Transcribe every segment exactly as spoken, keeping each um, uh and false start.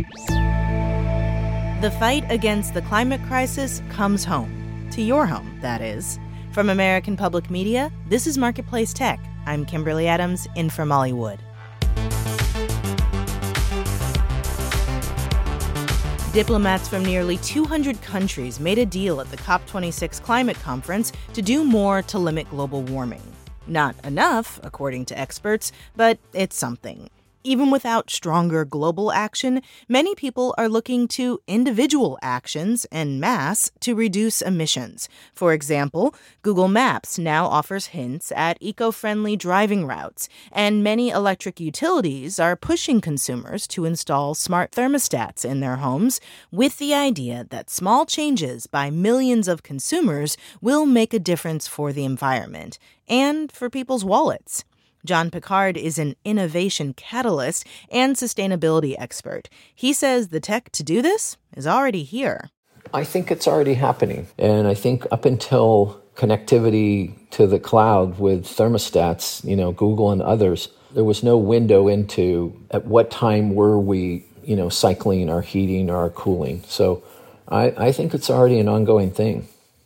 The fight against the climate crisis comes home. To your home, that is. From American Public Media, this is Marketplace Tech. I'm Kimberly Adams, in from Hollywood. Diplomats from nearly two hundred countries made a deal at the COP twenty-six climate conference to do more to limit global warming. Not enough, according to experts, but it's something. Even without stronger global action, many people are looking to individual actions en masse to reduce emissions. For example, Google Maps now offers hints at eco-friendly driving routes, and many electric utilities are pushing consumers to install smart thermostats in their homes with the idea that small changes by millions of consumers will make a difference for the environment and for people's wallets. John Pickard is an innovation catalyst and sustainability expert. He says the tech to do this is already here. I think it's already happening. And I think up until connectivity to the cloud with thermostats, you know, Google and others, there was no window into at what time were we, you know, cycling our heating or our cooling. So I, I think it's already an ongoing thing.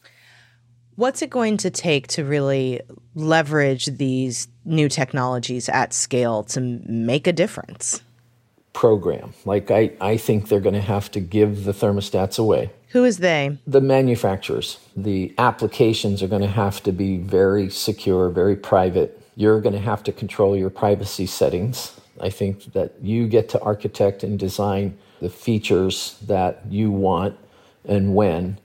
What's it going to take to really leverage these new technologies at scale to make a difference? Program. Like, I, I think they're going to have to give the thermostats away. Who is they? The manufacturers. The applications are going to have to be very secure, very private. You're going to have to control your privacy settings. I think that you get to architect and design the features that you want and when.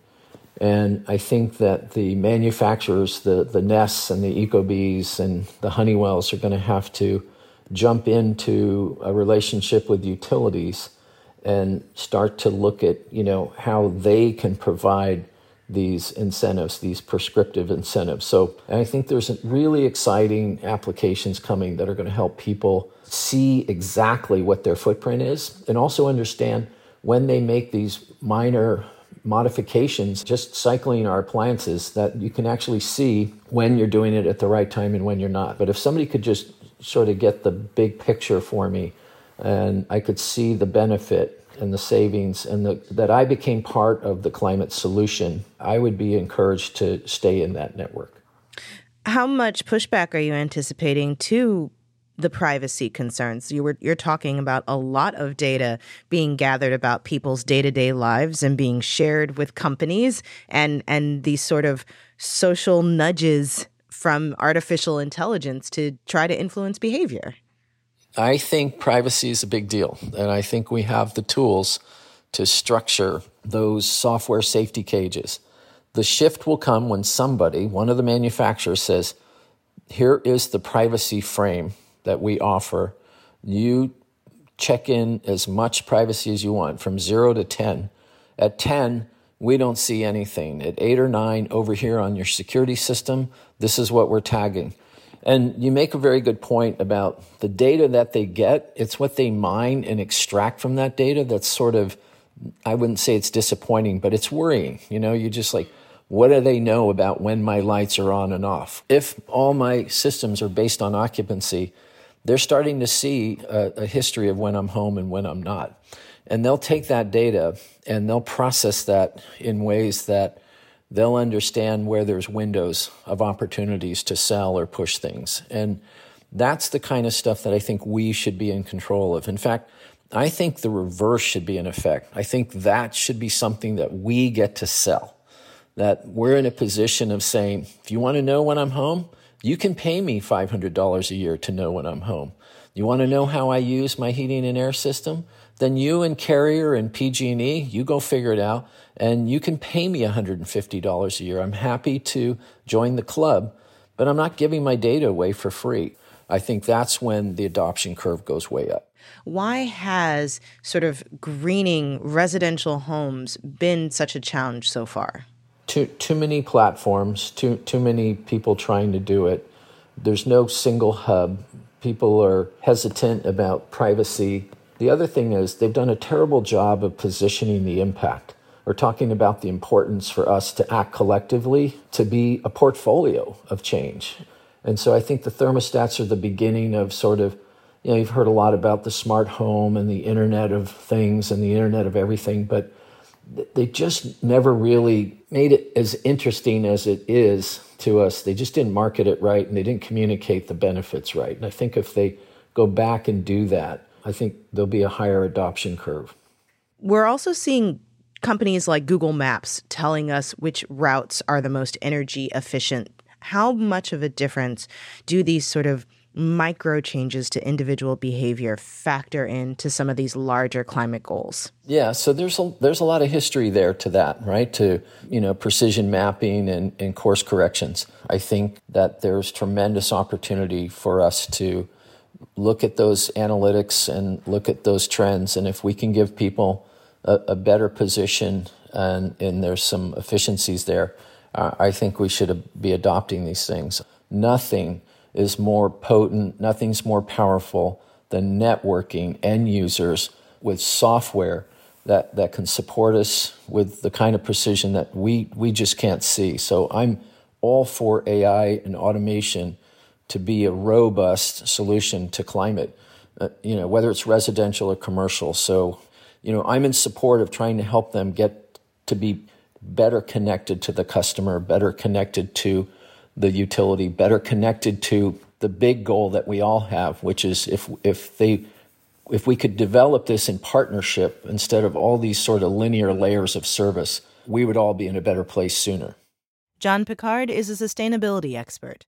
And I think that the manufacturers, the, the Nests and the Ecobees and the Honeywells are going to have to jump into a relationship with utilities and start to look at, you know, how they can provide these incentives, these prescriptive incentives. So I think there's really exciting applications coming that are going to help people see exactly what their footprint is and also understand when they make these minor modifications, just cycling our appliances, that you can actually see when you're doing it at the right time and when you're not. But if somebody could just sort of get the big picture for me and I could see the benefit and the savings and the, that I became part of the climate solution, I would be encouraged to stay in that network. How much pushback are you anticipating to the privacy concerns? You were you're talking about a lot of data being gathered about people's day-to-day lives and being shared with companies, and and these sort of social nudges from artificial intelligence to try to influence behavior. I think privacy is a big deal, and I think we have the tools to structure those software safety cages. The shift will come when somebody, one of the manufacturers, says, here is the privacy frame that we offer. You check in as much privacy as you want, from zero to ten. At ten, we don't see anything. At eight or nine, over here on your security system, this is what we're tagging. And you make a very good point about the data that they get. It's what they mine and extract from that data that's sort of, I wouldn't say it's disappointing, but it's worrying. You know, you just like, what do they know about when my lights are on and off? If all my systems are based on occupancy, they're starting to see a, a history of when I'm home and when I'm not. And they'll take that data and they'll process that in ways that they'll understand where there's windows of opportunities to sell or push things. And that's the kind of stuff that I think we should be in control of. In fact, I think the reverse should be in effect. I think that should be something that we get to sell. That we're in a position of saying, if you want to know when I'm home, you can pay me five hundred dollars a year to know when I'm home. You want to know how I use my heating and air system? Then you and Carrier and P G and E, you go figure it out, and you can pay me one hundred fifty dollars a year. I'm happy to join the club, but I'm not giving my data away for free. I think that's when the adoption curve goes way up. Why has sort of greening residential homes been such a challenge so far? Too too many platforms, too too many people trying to do it. There's no single hub. People are hesitant about privacy. The other thing is they've done a terrible job of positioning the impact or talking about the importance for us to act collectively to be a portfolio of change. And so I think the thermostats are the beginning of sort of you know, you've heard a lot about the smart home and the Internet of Things and the Internet of Everything, but they just never really made it as interesting as it is to us. They just didn't market it right, and they didn't communicate the benefits right. And I think if they go back and do that, I think there'll be a higher adoption curve. We're also seeing companies like Google Maps telling us which routes are the most energy efficient. How much of a difference do these sort of micro changes to individual behavior factor into some of these larger climate goals? Yeah, so there's a, there's a lot of history there to that, right? To, you know, precision mapping and, and course corrections. I think that there's tremendous opportunity for us to look at those analytics and look at those trends. And if we can give people a, a better position and, and there's some efficiencies there, uh, I think we should be adopting these things. Nothing is more potent, nothing's more powerful than networking end users with software that, that can support us with the kind of precision that we, we just can't see. So I'm all for A I and automation to be a robust solution to climate, uh, you know, whether it's residential or commercial. So, you know, I'm in support of trying to help them get to be better connected to the customer, better connected to the utility, better connected to the big goal that we all have, which is if if they if we could develop this in partnership instead of all these sort of linear layers of service, we would all be in a better place sooner. John Pickard is a sustainability expert.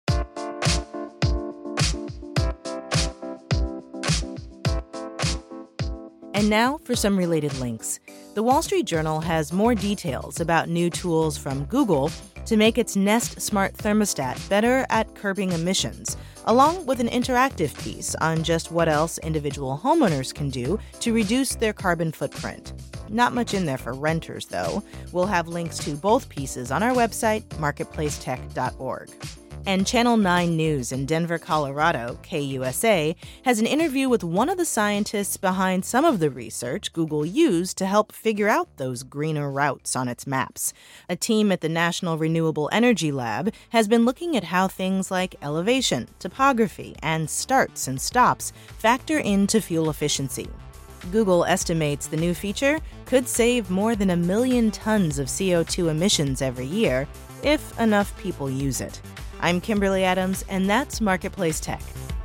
And now for some related links. The Wall Street Journal has more details about new tools from Google to make its Nest Smart thermostat better at curbing emissions, along with an interactive piece on just what else individual homeowners can do to reduce their carbon footprint. Not much in there for renters, though. We'll have links to both pieces on our website, marketplace tech dot org. And Channel nine News in Denver, Colorado, K U S A, has an interview with one of the scientists behind some of the research Google used to help figure out those greener routes on its maps. A team at the National Renewable Energy Lab has been looking at how things like elevation, topography, and starts and stops factor into fuel efficiency. Google estimates the new feature could save more than a million tons of C O two emissions every year if enough people use it. I'm Kimberly Adams, and that's Marketplace Tech.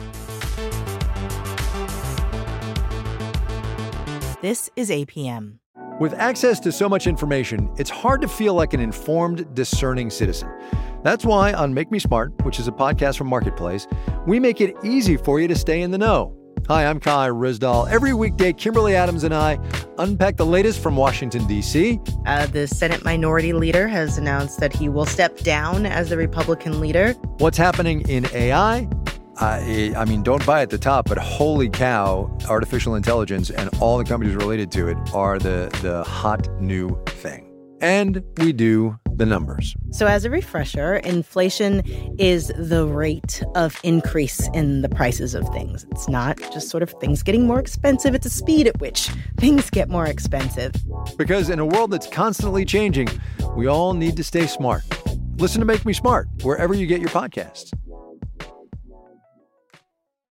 This is A P M. With access to so much information, it's hard to feel like an informed, discerning citizen. That's why on Make Me Smart, which is a podcast from Marketplace, we make it easy for you to stay in the know. Hi, I'm Kai Rizdal. Every weekday, Kimberly Adams and I unpack the latest from Washington, D C. Uh, the Senate Minority Leader has announced that he will step down as the Republican leader. What's happening in A I? Uh, I mean, don't buy at the top, but holy cow, artificial intelligence and all the companies related to it are the, the hot new thing. And we do the numbers. So as a refresher, inflation is the rate of increase in the prices of things. It's not just sort of things getting more expensive. It's a speed at which things get more expensive. Because in a world that's constantly changing, we all need to stay smart. Listen to Make Me Smart wherever you get your podcasts.